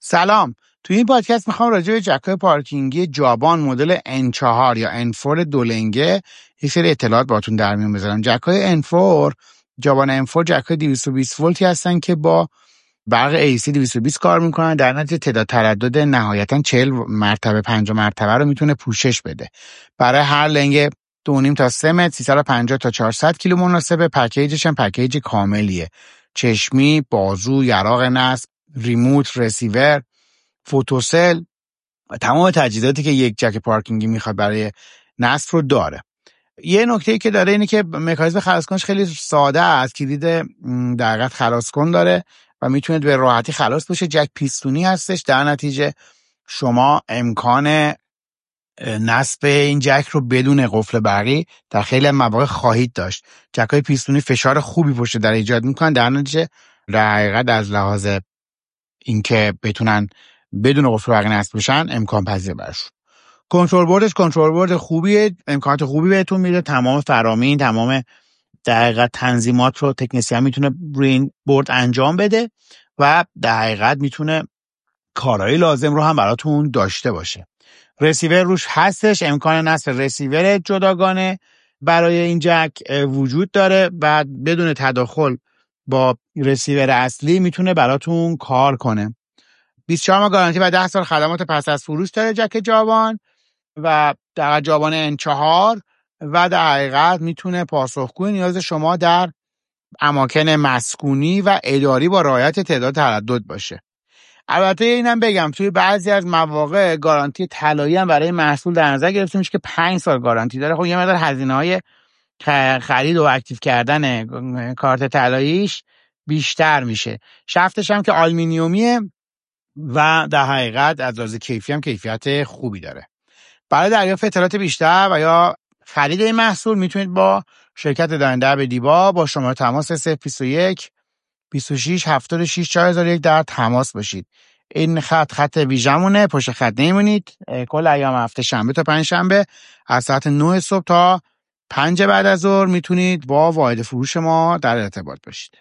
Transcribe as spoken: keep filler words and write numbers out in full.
سلام. توی این پادکست میخوام راجع به جک‌های پارکینگی جابان مدل ان چهار یا ان چهار دولنگه یه سری اطلاعات باهاتون در میون بذارم. جک‌های ان چهار، جابان ان چهار جک‌های دویست و بیست ولتی هستن که با برق ای سی دویست و بیست کار میکنن. در نتیجه تعداد تردد نهایتاً چهل مرتبه پنجاه مرتبه رو میتونه پوشش بده. برای هر لنگ دو و نیم تا سه متر سیصد و پنجاه تا چهارصد کیلو مناسبه. پکیجش هم پکیج کاملیه. چشمی، بازو، یراق نصب، ریموت، رسیور، فوتوسل، تمام تجهیزاتی که یک جک پارکینگی میخواد برای نصب رو داره. یه نکته که داره اینه که مکانیزم خلاص کنش خیلی ساده است. کلید در حقیقت خلاص کن داره و میتونید به راحتی خلاص بشه. جک پیستونی هستش. در نتیجه شما امکان نصب این جک رو بدون قفل برقی در خیلی مواقع خواهید داشت. جک‌های پیستونی فشار خوبی پشت در ایجاد میکنن. در نتیجه در حقیقت از لحاظ اینکه بتونن بدون قفل برقی نصب بشن امکان پذیر برشون. کنترل بوردش کنترل بورد خوبیه، امکانات خوبی بهتون میده. تمام فرامین، تمام در حقیقت تنظیمات رو تکنسین میتونه روی این بورد انجام بده و در حقیقت میتونه کارهای لازم رو هم براتون داشته باشه. رسیور روش هستش. امکان نصب رسیور جداگانه برای این جک وجود داره و بدون تداخل با رسیور اصلی میتونه براتون کار کنه. بیست و چهار ماه گارانتی و ده سال خدمات پس از فروش داره جک جابان و در جابان ان چهار و در حقیقت میتونه پاسخگوی نیاز شما در اماکن مسکونی و اداری با رعایت تعداد تردد باشه. البته اینم بگم توی بعضی از مواقع گارانتی طلایی هم برای محصول در نظر گرفته میشه که پنج سال گارانتی داره. خب یه مقدار هزینه‌های خرید و اکتیو کردن کارت طلاییش بیشتر میشه. شفتش هم که آلومینیومیه و در حقیقت از لحاظ کیفی هم کیفیت خوبی داره. برای دریافت اطلاعات بیشتر و یا خرید این محصول میتونید با شرکت داینده به دیبا با شماره تماس صفر بیست و یک بیست و شش هفتاد و شش چهار هزار و یک در تماس باشید. این خط خط ویژمونه، پشت خط نمیمونید. کل ایام هفته شنبه تا پنج شنبه از ساعت نه صبح تا پنج بعد از ظهر میتونید با واحد فروش ما در ارتباط باشید.